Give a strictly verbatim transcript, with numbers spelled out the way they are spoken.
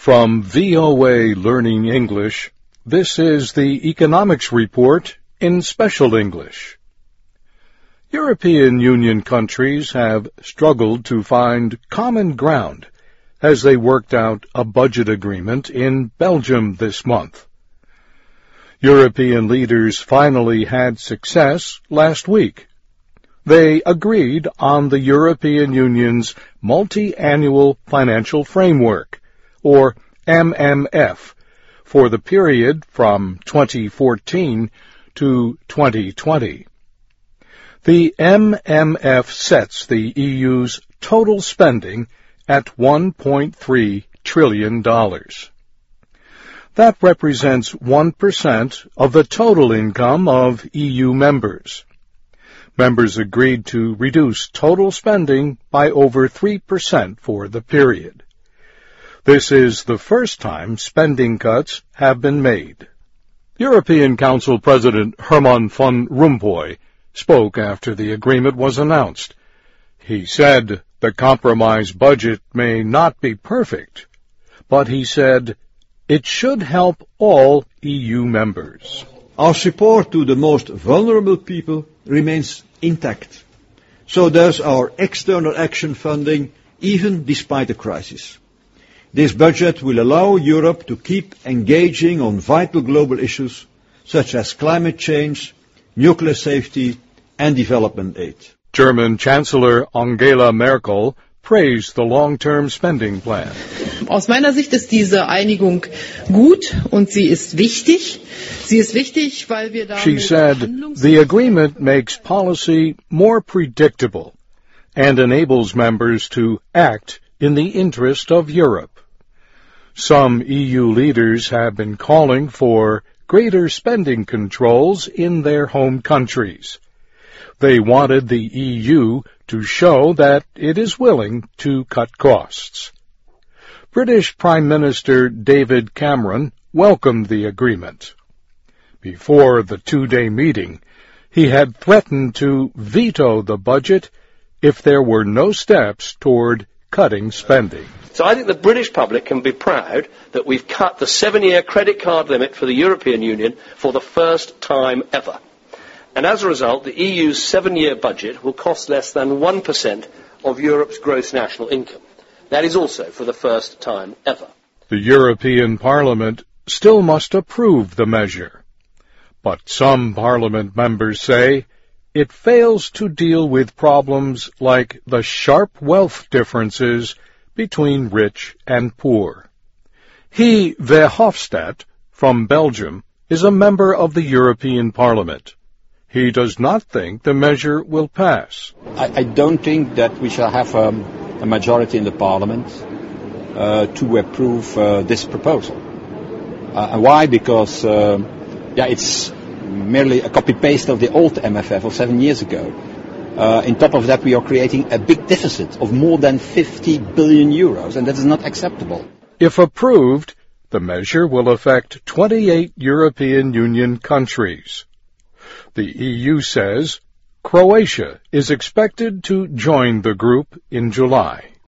From V O A Learning English, this is the Economics Report in Special English. European Union countries have struggled to find common ground as they worked out a budget agreement in Belgium this month. European leaders finally had success last week. They agreed on the European Union's Multi-Annual Financial Framework, or M M F, for the period from twenty fourteen to twenty twenty. The M M F sets the E U's total spending at one point three trillion dollars. That represents one percent of the total income of E U members. Members agreed to reduce total spending by over three percent for the period. This is the first time spending cuts have been made. European Council President Herman van Rompuy spoke after the agreement was announced. He said the compromise budget may not be perfect, but he said it should help all E U members. Our support to the most vulnerable people remains intact. So does our external action funding, even despite the crisis. This budget will allow Europe to keep engaging on vital global issues such as climate change, nuclear safety and development aid. German Chancellor Angela Merkel praised the long-term spending plan. Aus meiner Sicht ist diese Einigung gut und sie ist wichtig. Sie ist wichtig, weil wir damit She said, the agreement makes policy more predictable and enables members to act in the interest of Europe. Some E U leaders have been calling for greater spending controls in their home countries. They wanted the E U to show that it is willing to cut costs. British Prime Minister David Cameron welcomed the agreement. Before the two-day meeting, he had threatened to veto the budget if there were no steps toward cutting spending. So I think the British public can be proud that we've cut the seven-year credit card limit for the European Union for the first time ever. And as a result, the E U's seven-year budget will cost less than one percent of Europe's gross national income. That is also for the first time ever. The European Parliament still must approve the measure. But some Parliament members say it fails to deal with problems like the sharp wealth differences between rich and poor. Guy Verhofstadt, from Belgium, is a member of the European Parliament. He does not think the measure will pass. I, I don't think that we shall have um, a majority in the Parliament uh, to approve uh, this proposal. Uh, and why? Because uh, yeah, it's merely a copy-paste of the old M F F of seven years ago. Uh, on top of that, we are creating a big deficit of more than fifty billion euros, and that is not acceptable. If approved, the measure will affect twenty-eight European Union countries. The E U says Croatia is expected to join the group in July.